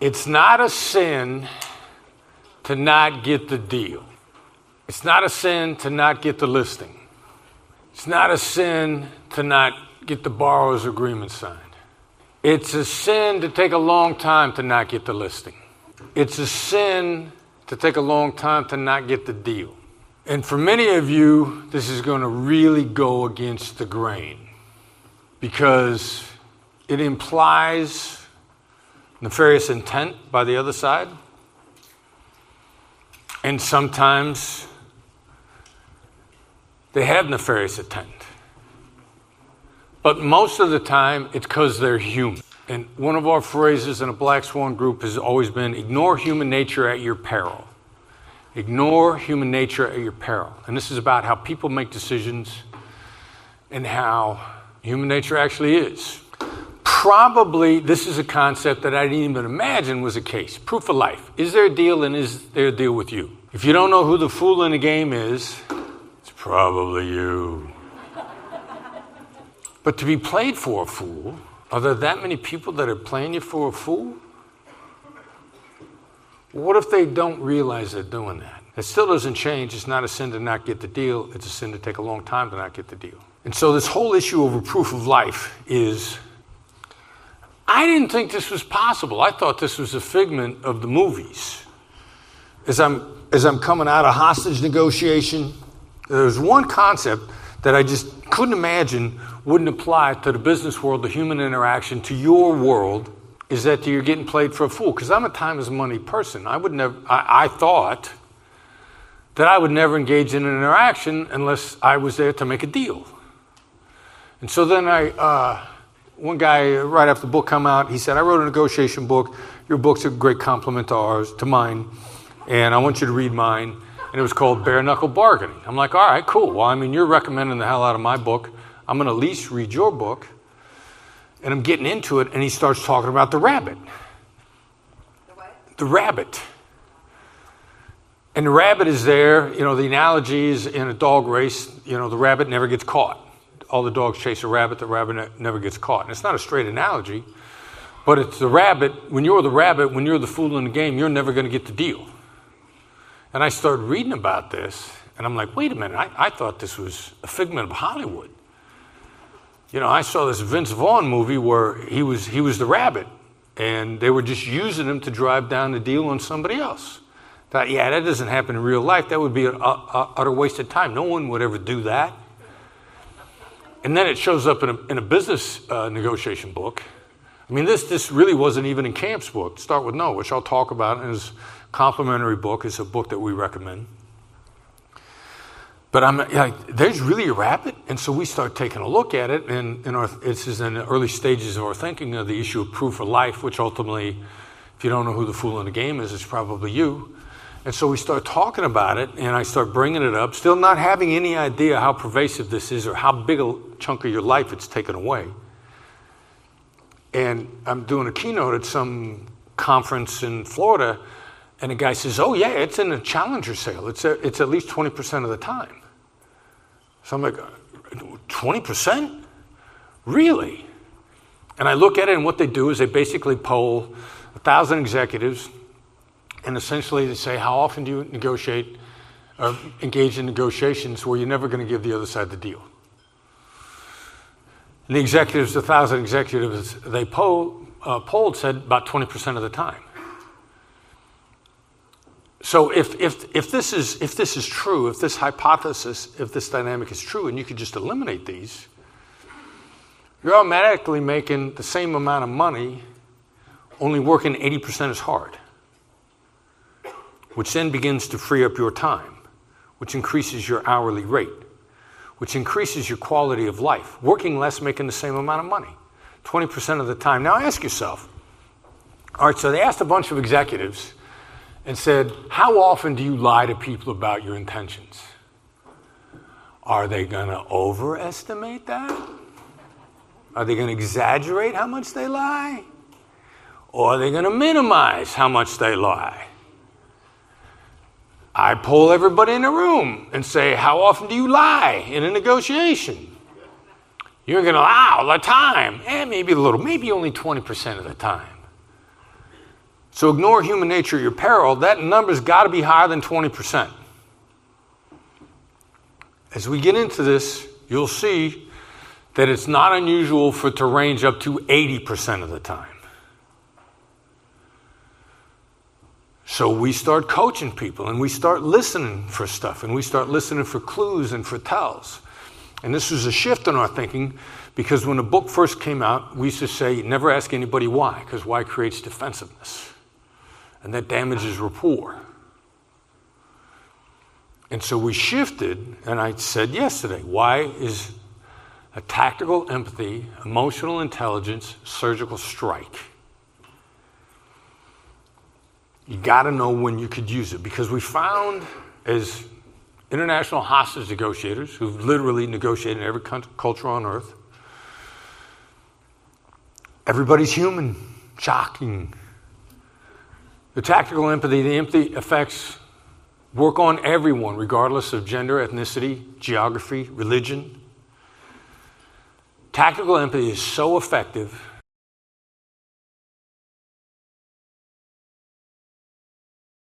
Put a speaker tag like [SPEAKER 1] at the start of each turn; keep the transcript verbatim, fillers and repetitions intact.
[SPEAKER 1] It's not a sin to not get the deal. It's not a sin to not get the listing. It's not a sin to not get the borrower's agreement signed. It's a sin to take a long time to not get the listing. It's a sin to take a long time to not get the deal. And for many of you, this is going to really go against the grain because it implies nefarious intent by the other side. And sometimes they have nefarious intent. But most of the time, it's because they're human. And one of our phrases in a Black Swan group has always been, ignore human nature at your peril. Ignore human nature at your peril. And this is about how people make decisions and how human nature actually is. Probably this is a concept that I didn't even imagine was a case. Proof of life. Is there a deal and is there a deal with you? If you don't know who the fool in the game is, it's probably you. But to be played for a fool, are there that many people that are playing you for a fool? What if they don't realize they're doing that? It still doesn't change. It's not a sin to not get the deal. It's a sin to take a long time to not get the deal. And so this whole issue over proof of life is, I didn't think this was possible. I thought this was a figment of the movies. As I'm, as I'm coming out of hostage negotiation, there's one concept that I just couldn't imagine wouldn't apply to the business world, the human interaction, to your world, is that you're getting played for a fool. Because I'm a time is money person. I would never. I, I thought that I would never engage in an interaction unless I was there to make a deal. And so then I, uh, one guy right after the book come out, he said, "I wrote a negotiation book. Your book's a great compliment to ours, to mine, and I want you to read mine." And it was called Bare Knuckle Bargaining. I'm like, all right, cool. Well, I mean, you're recommending the hell out of my book. I'm going to at least read your book. And I'm getting into it, and he starts talking about the rabbit. The what? The rabbit. And the rabbit is there. You know, the analogy is in a dog race, you know, the rabbit never gets caught. All the dogs chase a rabbit, the rabbit ne- never gets caught. And it's not a straight analogy, but it's the rabbit. When you're the rabbit, when you're the fool in the game, you're never going to get the deal. And I started reading about this, and I'm like, wait a minute, I, I thought this was a figment of Hollywood. You know, I saw this Vince Vaughn movie where he was he was the rabbit, and they were just using him to drive down the deal on somebody else. Thought, yeah, that doesn't happen in real life. That would be an utter waste of time. No one would ever do that. And then it shows up in a, in a business uh, negotiation book. I mean, this this really wasn't even in Camp's book, Start With No, which I'll talk about in his complimentary book. It's a book that we recommend. But I'm like, there's really a rabbit? And so we start taking a look at it, and in our, this is in the early stages of our thinking of the issue of proof of life, which ultimately, if you don't know who the fool in the game is, it's probably you. And so we start talking about it, and I start bringing it up, still not having any idea how pervasive this is or how big a chunk of your life it's taken away. And I'm doing a keynote at some conference in Florida, and the guy says, oh, yeah, it's in a Challenger sale. It's, a, it's at least twenty percent of the time. So I'm like, twenty percent? Really? And I look at it, and what they do is they basically poll one thousand executives, and essentially they say, how often do you negotiate or engage in negotiations where you're never going to give the other side the deal? And the executives, the one thousand executives they poll, uh, polled said about twenty percent of the time. So if if if this is if this is true, if this hypothesis, if this dynamic is true, and you could just eliminate these, you're automatically making the same amount of money, only working eighty percent as hard, which then begins to free up your time, which increases your hourly rate, which increases your quality of life. Working less, making the same amount of money, twenty percent of the time. Now ask yourself, all right, so they asked a bunch of executives and said, how often do you lie to people about your intentions? Are they going to overestimate that? Are they going to exaggerate how much they lie? Or are they going to minimize how much they lie? I poll everybody in the room and say, how often do you lie in a negotiation? You're going to lie all the time. Eh, maybe a little, maybe only twenty percent of the time. So ignore human nature at your peril. That number's got to be higher than twenty percent. As we get into this, you'll see that it's not unusual for it to range up to eighty percent of the time. So we start coaching people, and we start listening for stuff, and we start listening for clues and for tells. And this was a shift in our thinking, because when the book first came out, we used to say, never ask anybody why, because why creates defensiveness. And that damages rapport. And so we shifted, and I said yesterday, why is a tactical empathy, emotional intelligence, surgical strike? You got to know when you could use it, because we found as international hostage negotiators who've literally negotiated in every culture on earth, everybody's human. Shocking. The tactical empathy, the empathy effects work on everyone, regardless of gender, ethnicity, geography, religion. Tactical empathy is so effective